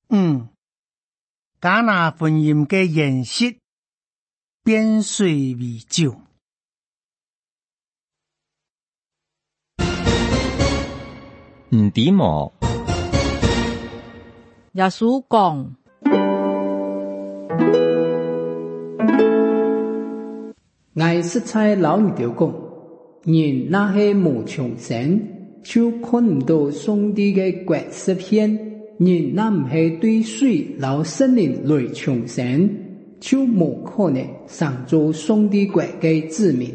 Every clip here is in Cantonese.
迦拿婚宴嘅筵席變水為酒。 唔點喎。 耶穌講： 我實在老你哋講，人那係無窮神，就看唔到上帝嘅國實現；人那唔係對水老聖靈來窮神，就無可能上做上帝國嘅子民。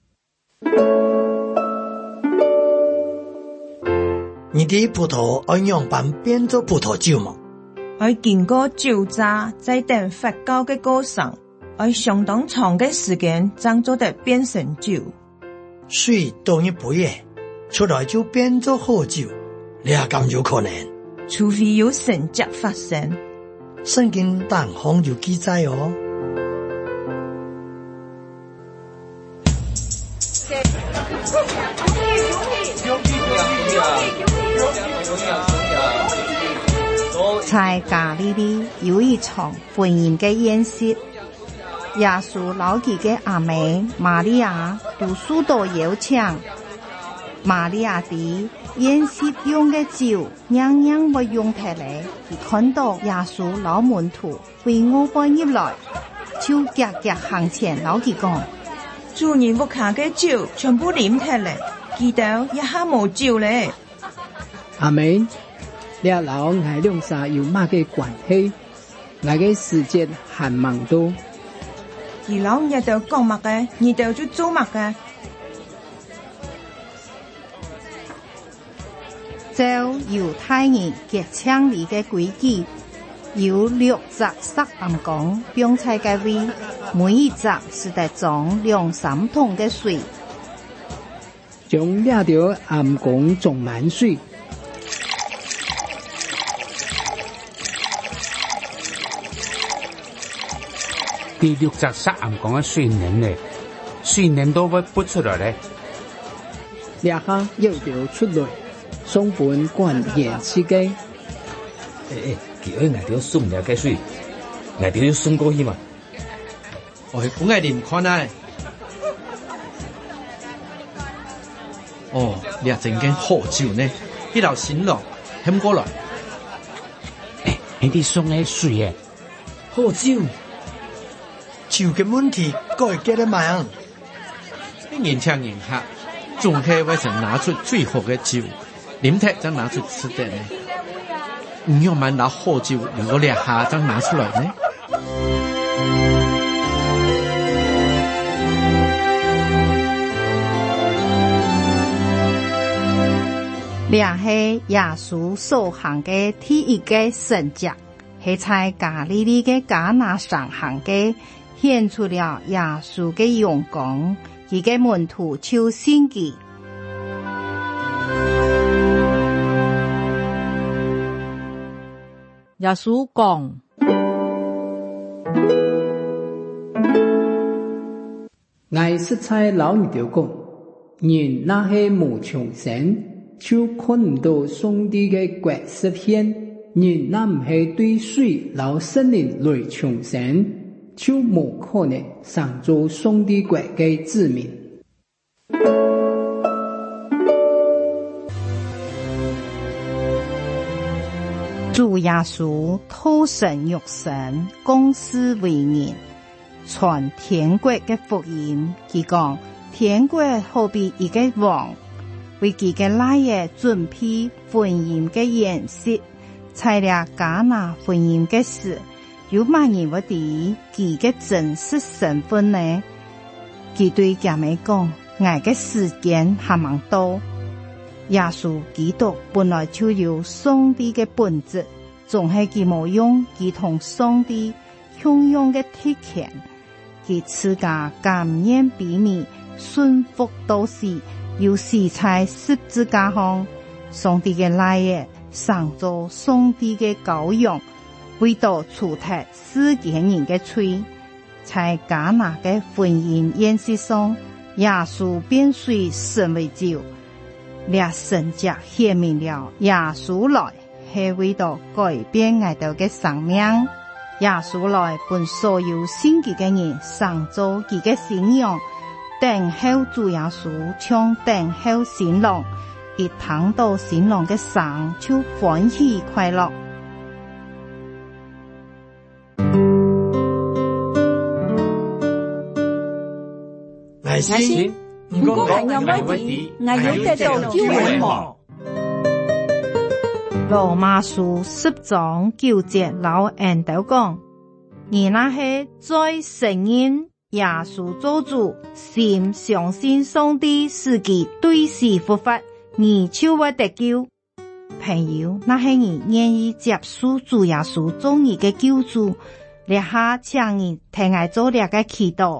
你啲葡萄按樣板變做葡萄酒嗎？ 要經過酒榨，再等發酵嘅過程，要相當長嘅時間，才做得變成酒。 水倒一杯嘢，出來就變做好酒，你係咁有可能？ 除非有神蹟發生。 聖經單行有記載哦。 在加利利有一場婚宴嘅宴席，耶穌老佢嘅阿妹瑪利亞都受到邀請。瑪利亞啲宴席用嘅酒樣樣冇用得嚟，佢看到耶穌老門徒為我搬入來，就夾夾行前老佢講： 主人屋下嘅酒全部啉得嚟，記到一下冇酒咧。 阿妹，你老我兩沙有乜嘅關係？我嘅時間還忙多。 佢老日就講乜嘅，日就就做乜嘅。 照猶太人結槍禮嘅規矩，有6隻塞暗缸放在嘅位，每一隻是得裝2-3桶嘅水， 將2條暗缸裝滿水。 第6隻塞暗缸嘅水能咧，水能都會不出來咧。 2下又條出來。送本管鹽司機， 叫佢捱條送入嘅水，捱條要送過去嘛。 我本係連看啊！你係整間好酒呢？呢度新郎飲過來， 你啲送嘅水嘅好酒， 酒嘅問題該幾多萬？ 啲年輕人客仲係為神拿出最好嘅酒。飲踢就拿出吃的呢？唔用買拿好酒，如果2下就拿出來呢？ 這係耶穌所行嘅第一個神蹟，係在加利利嘅迦拿上行嘅，顯出了耶穌嘅榮光，佢嘅門徒就信佢。 耶穌講： 我實在老你哋講，人那係無窮神，就看唔到上帝嘅國實現；人那唔係對水老聖靈來窮神，就無可能上做上帝國嘅子民。 主耶穌道成肉身，降世為人，傳天國嘅福音。佢講天國好比一個王，為佢嘅來嘅準備婚宴嘅宴席，在了迦拿婚宴嘅時，有乜人會知佢嘅真實身份呢？佢對姐妹講：我嘅時間還蠻多。耶穌基督本來就有上帝嘅本質，仲係佢冇用佢同上帝相用嘅特權，佢自家甘願卑微，順服到死，又死在十字架上。上帝嘅來嘅上做上帝嘅羔羊，為到除脫世間人嘅罪，在迦拿嘅婚宴宴席上，耶穌變水成為酒。這神蹟顯明了耶穌來是為了改變我哋嘅生命。耶穌來本所有信佢嘅人創造佢嘅新樣，等候主耶穌像等候新郎，一聽到新郎嘅聲就歡喜快樂。 我先， 如果還有問題，我要得到救援嗎？ 羅馬書10章9節老人都講，而那些在承認耶穌做主，心相信上帝使其對死復活，而就會得救。朋友，那些人願意接受主耶穌做你嘅救主，立下請你聽我做這個祈禱。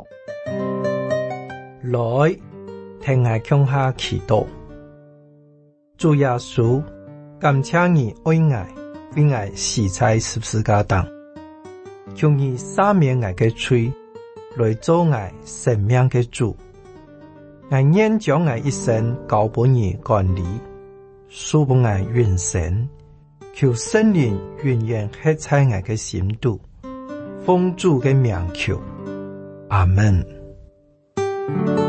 來，聽我向下祈禱。主耶穌，感謝你愛我，為我死在十字架上，求你赦免我嘅罪，來做我生命嘅主。我願將我一生交俾你管理，賜俾我永生。求聖靈永遠刻在我嘅心度，奉主嘅名求，阿門。